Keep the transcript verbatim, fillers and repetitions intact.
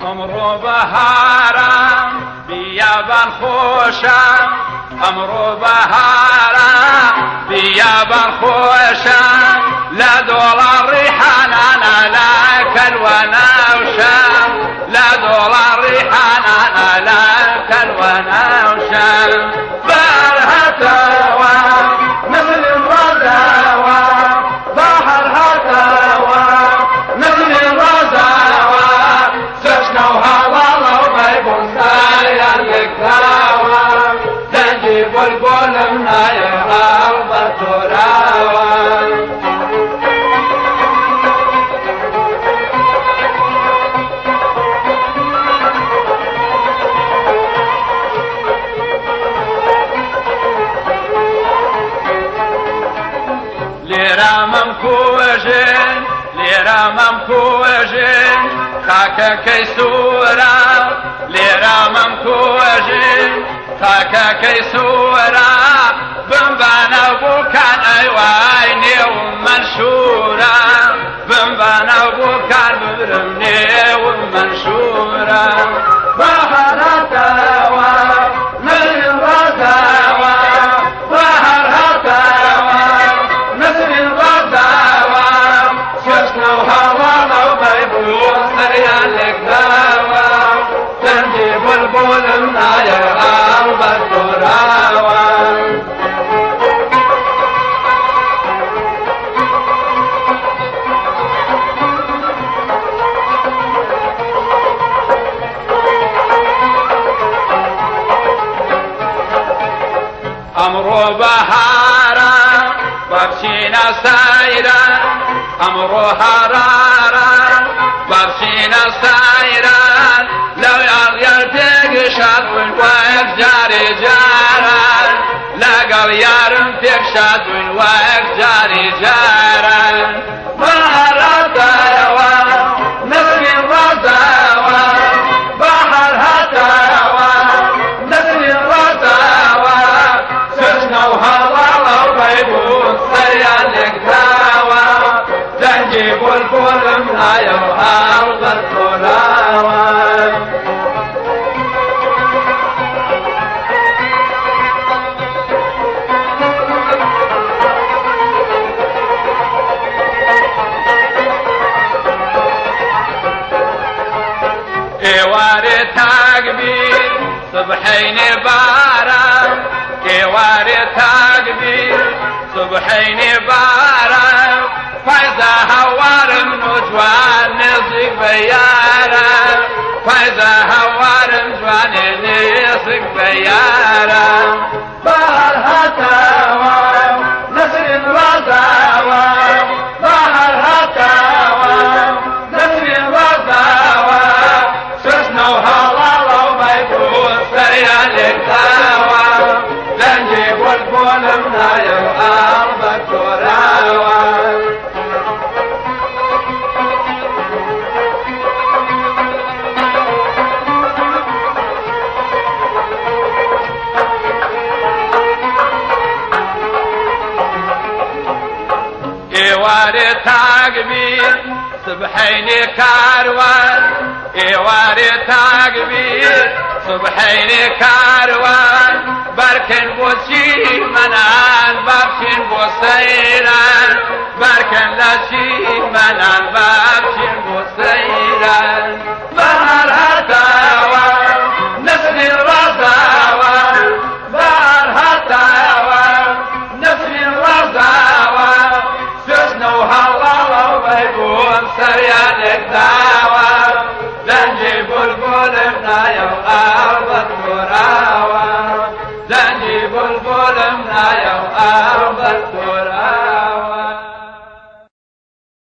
امرو بهارم بیابان خوشم امرو بهارم بیابان خوشم لا دولار ریحانانا لا کلوانا وشم لا دولار ریحانانا لا کلوانا وشم برهتوا مثل الرزاوة ظهر هتوا مثل الرزاوة سجنا وهوالا وبيبون سايا الكتاوة تنجيب البول منايا أرض التراوة لرامم كوجين لرامم كوجين خاكا كيسورا لرامم كوجين خاكا كيسورا بمبانا بوكان ايواني ومنشورا بمبانا بوكان ببرمني ومنشورا بحرتاوا من الرزاوة بحر هتاوا مثل الغزاوة ششنا وهوانا وبيبون سريان الكداوة تنجيب البول منايا أرض التراوة أمرو بهارا بابشينا سايرا أمرو هرارا بابشينا سايرا لو يغير تقشاد والواقف جاري جارا لا قال يارم تقشاد والواقف جاري جارا بحر هتاوى مثل الرزاوة بحر هتاوى مثل الرزاوة سجنا وهوالا وبيبون سريان الكتاوة تنجيب البول منايا وأرض التراوة ايواري تاقبير صبحين بارا ايواري تاقبير صبحين بارا فايزا هوار من جوان نصيق بيارا فايزا هوار من جوان نصيق بيارا بحر هتاوى نسر الرزاوة بحر هتاوى نسر الرزاوة ششنا وهوالا وبيبون سريان الكتاوة تنجيب البول منايا وأرض التراوة ايواري تاقبير صبحيني كاروان ايواري تاقبير صبحيني كاروان بركن بوشي منان بابشين بوسيران بركن لشي منان بابشين بوسيران بحر هتاوى نسل الرزاوة بحر هتاوى نسل الرزاوة سجنا وهوالا وبيبون سريان الكداوة تنجيب البول منايا وأرض